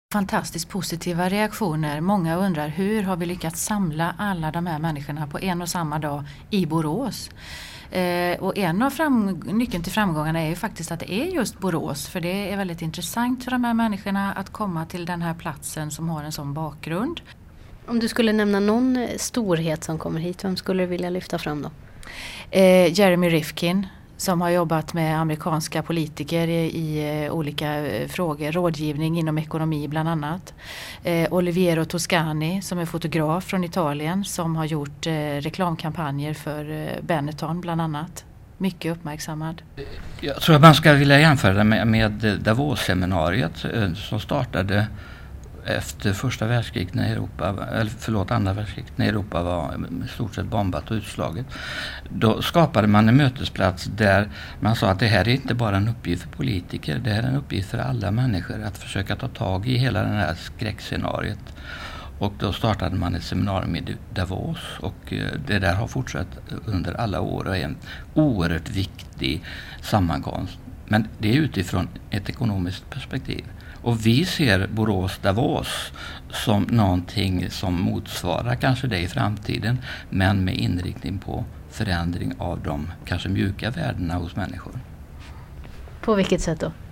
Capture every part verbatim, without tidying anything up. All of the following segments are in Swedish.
Fantastiskt positiva reaktioner. Många undrar hur har vi lyckats samla alla de här människorna på en och samma dag i Borås. Eh, och en av fram- nyckeln till framgångarna är ju faktiskt att det är just Borås. För det är väldigt intressant för de här människorna att komma till den här platsen som har en sån bakgrund. Om du skulle nämna någon storhet som kommer hit, vem skulle du vilja lyfta fram då? Eh, Jeremy Rifkin, som har jobbat med amerikanska politiker i, i uh, olika uh, frågor, rådgivning inom ekonomi bland annat. Eh, Oliviero Toscani som är fotograf från Italien som har gjort uh, reklamkampanjer för uh, Benetton bland annat. Mycket uppmärksammad. Jag tror att man ska vilja jämföra med, med Davos-seminariet uh, som startade efter första världskriget när Europa, eller förlåt andra världskriget när Europa var i stort sett bombat och utslaget. Då skapade man en mötesplats där man sa att det här är inte bara en uppgift för politiker, det här är en uppgift för alla människor att försöka ta tag i hela det här skräckscenariet. Och då startade man ett seminarium i Davos och det där har fortsatt under alla år och är en oerhört viktig sammankomst. Men det är utifrån ett ekonomiskt perspektiv. Och vi ser Borås Davos som någonting som motsvarar kanske det i framtiden, men med inriktning på förändring av de kanske mjuka värdena hos människor. På vilket sätt då?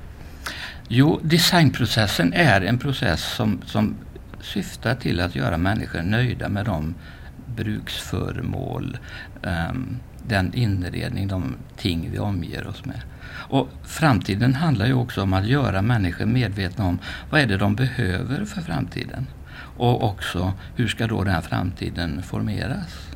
Jo, designprocessen är en process som, som syftar till att göra människor nöjda med de bruksföremål, um, den inredning, de ting vi omger oss med. Och framtiden handlar ju också om att göra människor medvetna om vad är det de behöver för framtiden. Och också hur ska då den här framtiden formeras.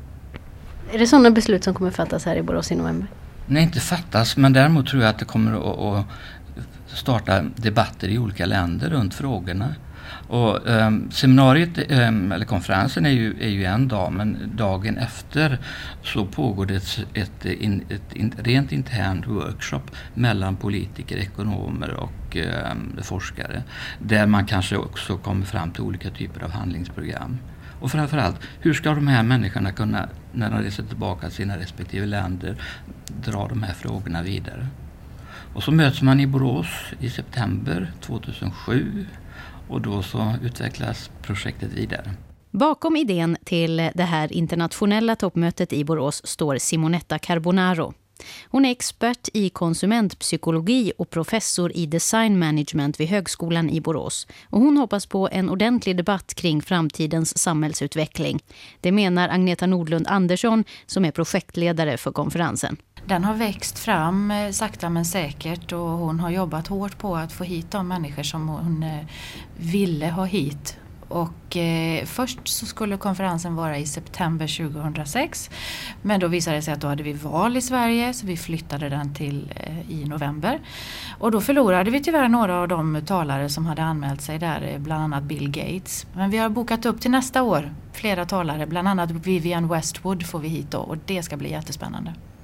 Är det sådana beslut som kommer fattas här i Borås i november? Nej, inte fattas, men däremot tror jag att det kommer att, att starta debatter i olika länder runt frågorna. Och um, seminariet, um, eller konferensen är ju, är ju en dag, men dagen efter så pågår det ett, ett, in, ett in, rent internt workshop mellan politiker, ekonomer och um, forskare. Där man kanske också kommer fram till olika typer av handlingsprogram. Och framförallt, hur ska de här människorna kunna, när de reser tillbaka till sina respektive länder, dra de här frågorna vidare. Och så möts man i Borås i september tjugohundrasju. Och då så utvecklas projektet vidare. Bakom idén till det här internationella toppmötet i Borås står Simonetta Carbonaro. Hon är expert i konsumentpsykologi och professor i design management vid Högskolan i Borås. Och hon hoppas på en ordentlig debatt kring framtidens samhällsutveckling. Det menar Agneta Nordlund Andersson som är projektledare för konferensen. Den har växt fram eh, sakta men säkert och hon har jobbat hårt på att få hit de människor som hon eh, ville ha hit. Och eh, först så skulle konferensen vara i september tjugohundrasex, men då visade det sig att då hade vi val i Sverige så vi flyttade den till eh, i november. Och då förlorade vi tyvärr några av de talare som hade anmält sig där, bland annat Bill Gates. Men vi har bokat upp till nästa år flera talare, bland annat Vivienne Westwood får vi hit då och det ska bli jättespännande.